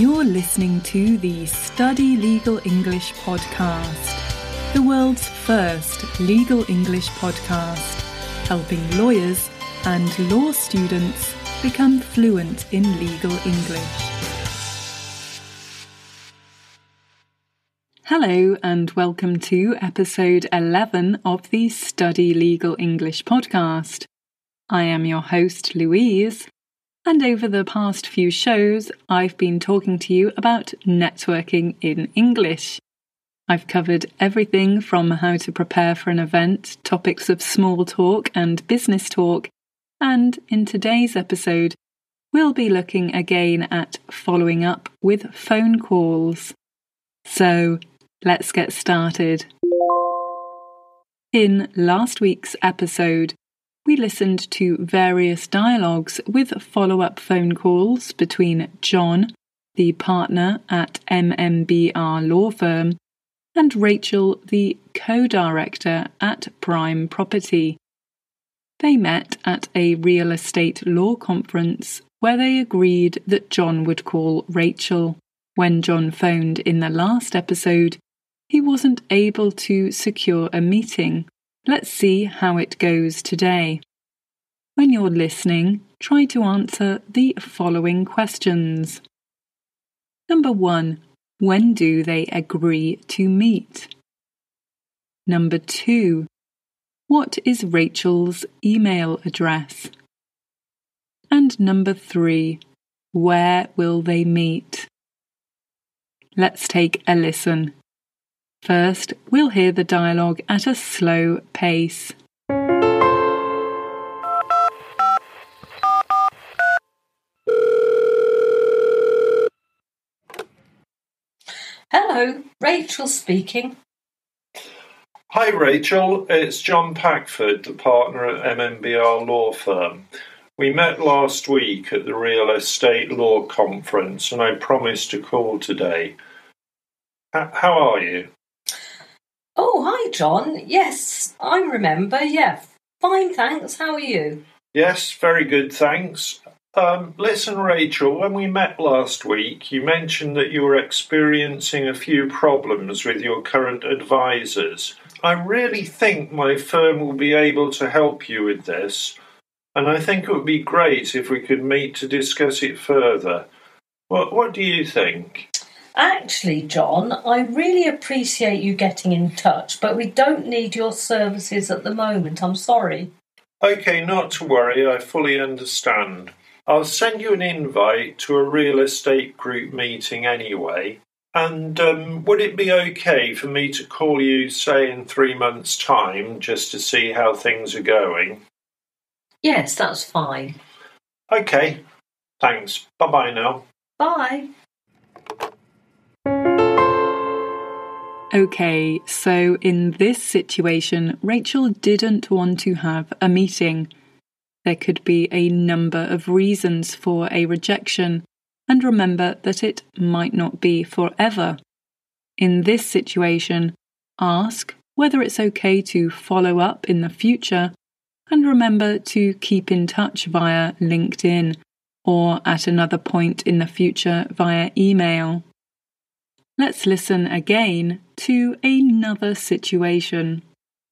You're listening to the Study Legal English podcast, the world's first legal English podcast, helping lawyers and law students become fluent in legal English. Hello and welcome to episode 11 of the Study Legal English podcast. I am your host, Louise, and over the past few shows, I've been talking to you about networking in English. I've covered everything from how to prepare for an event, topics of small talk and business talk, and in today's episode, we'll be looking again at following up with phone calls. So, let's get started. In last week's episode, we listened to various dialogues with follow-up phone calls between John, the partner at MMBR law firm, and Rachel, the co-director at Prime Property. They met at a real estate law conference where they agreed that John would call Rachel. When John phoned in the last episode, he wasn't able to secure a meeting. Let's see how it goes today. When you're listening, try to answer the following questions. Number 1. When do they agree to meet? Number 2. What is Rachel's email address? And number 3. Where will they meet? Let's take a listen. First, we'll hear the dialogue at a slow pace. Hello, Rachel speaking. Hi Rachel, it's John Packford, the partner at MMBR law firm. We met last week at the Real Estate Law Conference and I promised to call today. How are you? Oh, hi John. Yes, I remember. Yeah, fine, thanks. How are you? Yes, very good, thanks. Listen, Rachel, when we met last week, you mentioned that you were experiencing a few problems with your current advisors. I really think my firm will be able to help you with this, and I think it would be great if we could meet to discuss it further. What do you think? Actually, John, I really appreciate you getting in touch, but we don't need your services at the moment. I'm sorry. Okay, not to worry. I fully understand. I'll send you an invite to a real estate group meeting anyway. And would it be okay for me to call you, say, in 3 months' time, just to see how things are going? Yes, that's fine. Okay, thanks. Bye-bye now. Bye. Okay, so in this situation, Rachel didn't want to have a meeting. There could be a number of reasons for a rejection, and remember that it might not be forever. In this situation, ask whether it's okay to follow up in the future, and remember to keep in touch via LinkedIn or at another point in the future via email. Let's listen again to another situation.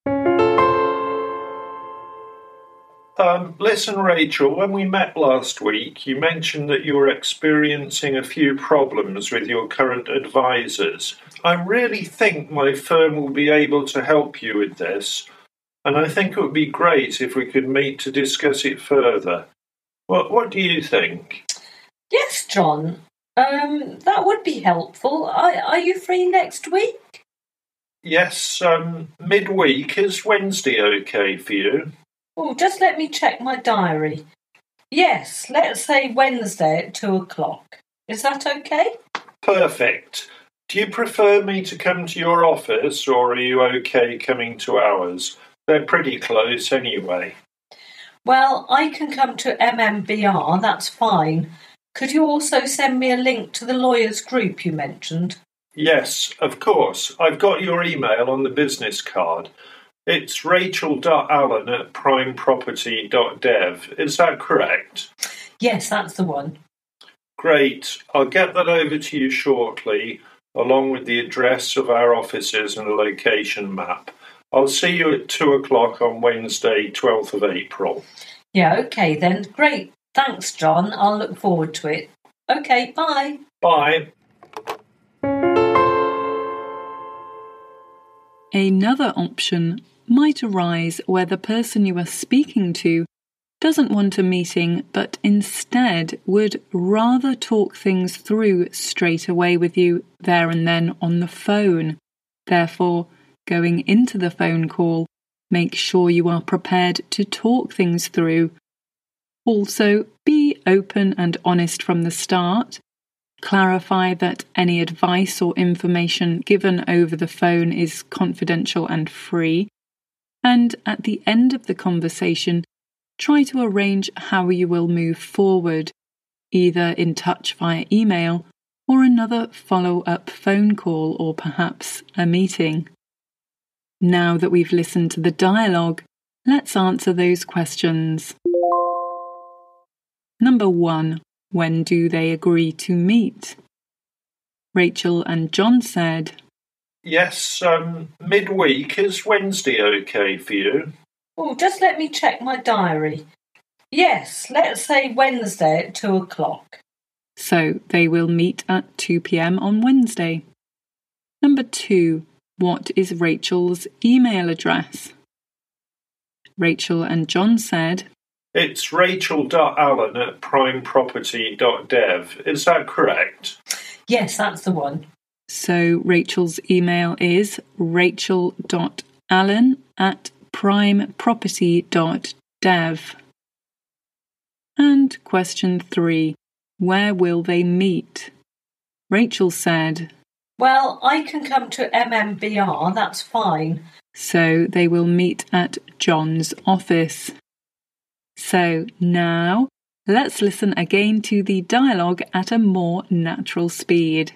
Listen, Rachel, when we met last week, you mentioned that you were experiencing a few problems with your current advisors. I really think my firm will be able to help you with this, and I think it would be great if we could meet to discuss it further. What do you think? Yes, John. That would be helpful. Are you free next week? Yes, midweek. Is Wednesday okay for you? Oh, just let me check my diary. Yes, let's say Wednesday at 2:00. Is that okay? Perfect. Do you prefer me to come to your office, or are you okay coming to ours? They're pretty close anyway. Well, I can come to MMBR, that's fine. Could you also send me a link to the lawyers group you mentioned? Yes, of course. I've got your email on the business card. It's rachel.allen@primeproperty.dev. Is that correct? Yes, that's the one. Great. I'll get that over to you shortly, along with the address of our offices and a location map. I'll see you at 2 o'clock on Wednesday, 12th of April. Yeah, okay then. Great. Thanks, John. I'll look forward to it. Okay, bye. Bye. Another option might arise where the person you are speaking to doesn't want a meeting but instead would rather talk things through straight away with you there and then on the phone. Therefore, going into the phone call, make sure you are prepared to talk things through. Also, be open and honest from the start. Clarify that any advice or information given over the phone is confidential and free. And at the end of the conversation, try to arrange how you will move forward, either in touch via email or another follow-up phone call or perhaps a meeting. Now that we've listened to the dialogue, let's answer those questions. Number 1. When do they agree to meet? Rachel and John said, Yes, midweek. Is Wednesday okay for you? Oh, just let me check my diary. Yes, let's say Wednesday at 2 o'clock. So they will meet at 2 p.m. on Wednesday. Number 2. What is Rachel's email address? Rachel and John said, It's rachel.allen@primeproperty.dev. Is that correct? Yes, that's the one. So Rachel's email is rachel.allen@primeproperty.dev. And question 3. Where will they meet? Rachel said, Well, I can come to MMBR, that's fine. So they will meet at John's office. So now, let's listen again to the dialogue at a more natural speed.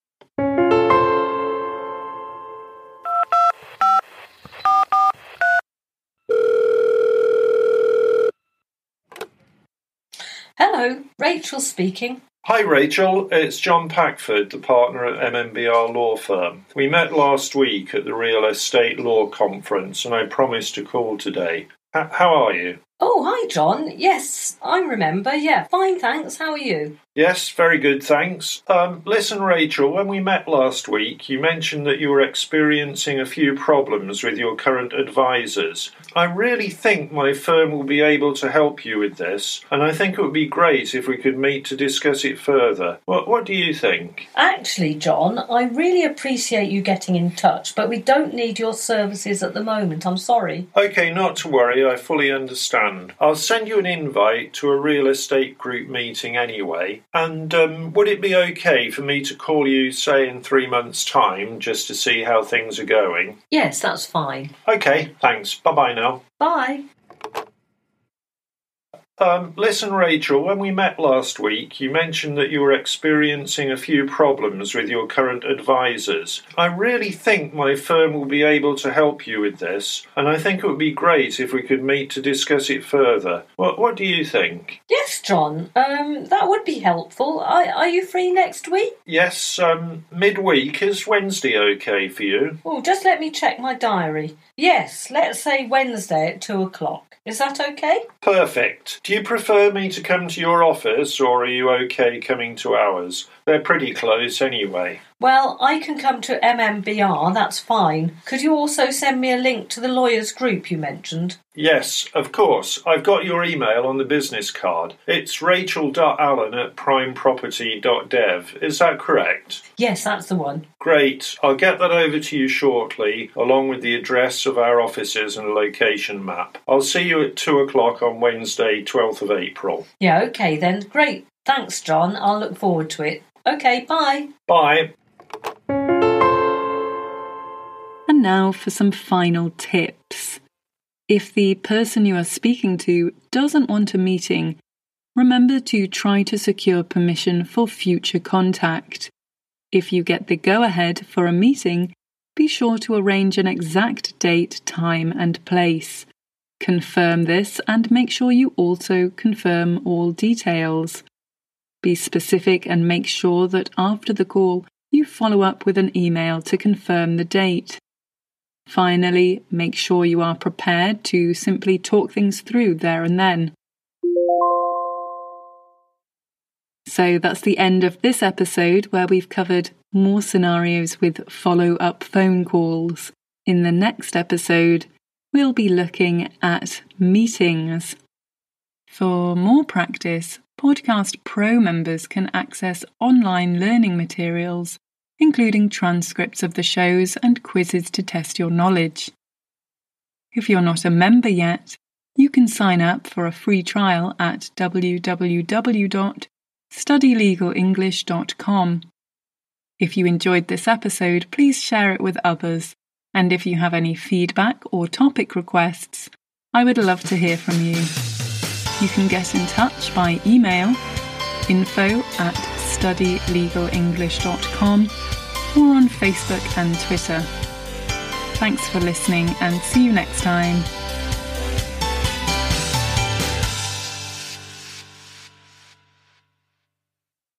Hello, Rachel speaking. Hi Rachel, it's John Packford, the partner at MMBR Law Firm. We met last week at the Real Estate Law Conference and I promised to call today. How are you? Oh, hi John. Yes, I remember. Yeah, fine, thanks. How are you? Yes, very good, thanks. Listen, Rachel, when we met last week, you mentioned that you were experiencing a few problems with your current advisors. I really think my firm will be able to help you with this, and I think it would be great if we could meet to discuss it further. What do you think? Actually, John, I really appreciate you getting in touch, but we don't need your services at the moment. I'm sorry. Okay, not to worry, I fully understand. I'll send you an invite to a real estate group meeting anyway. And would it be okay for me to call you, say, in 3 months' time, just to see how things are going? Yes, that's fine. Okay, thanks. Bye-bye now. Bye. Listen, Rachel, when we met last week, you mentioned that you were experiencing a few problems with your current advisors. I really think my firm will be able to help you with this, and I think it would be great if we could meet to discuss it further. What do you think? Yes, John, that would be helpful. Are you free next week? Yes, midweek. Is Wednesday okay for you? Oh, just let me check my diary. Yes, let's say Wednesday at 2 o'clock. Is that okay? Perfect. Do you prefer me to come to your office, or are you okay coming to ours? They're pretty close anyway. Well, I can come to MMBR, that's fine. Could you also send me a link to the lawyers group you mentioned? Yes, of course. I've got your email on the business card. It's rachel.allen@primeproperty.dev. Is that correct? Yes, that's the one. Great. I'll get that over to you shortly, along with the address of our offices and a location map. I'll see you at 2 o'clock on Wednesday, 12th of April. Yeah, okay then. Great. Thanks, John. I'll look forward to it. Okay, bye. Bye. And now for some final tips. If the person you are speaking to doesn't want a meeting, remember to try to secure permission for future contact. If you get the go-ahead for a meeting, be sure to arrange an exact date, time and place. Confirm this and make sure you also confirm all details. Be specific and make sure that after the call, you follow up with an email to confirm the date. Finally, make sure you are prepared to simply talk things through there and then. So that's the end of this episode, where we've covered more scenarios with follow-up phone calls. In the next episode, we'll be looking at meetings. For more practice, Podcast Pro members can access online learning materials, including transcripts of the shows and quizzes to test your knowledge. If you're not a member yet, you can sign up for a free trial at www.studylegalenglish.com. If you enjoyed this episode, please share it with others, and if you have any feedback or topic requests, I would love to hear from you. You can get in touch by email, info@studylegalenglish.com, or on Facebook and Twitter. Thanks for listening, and see you next time.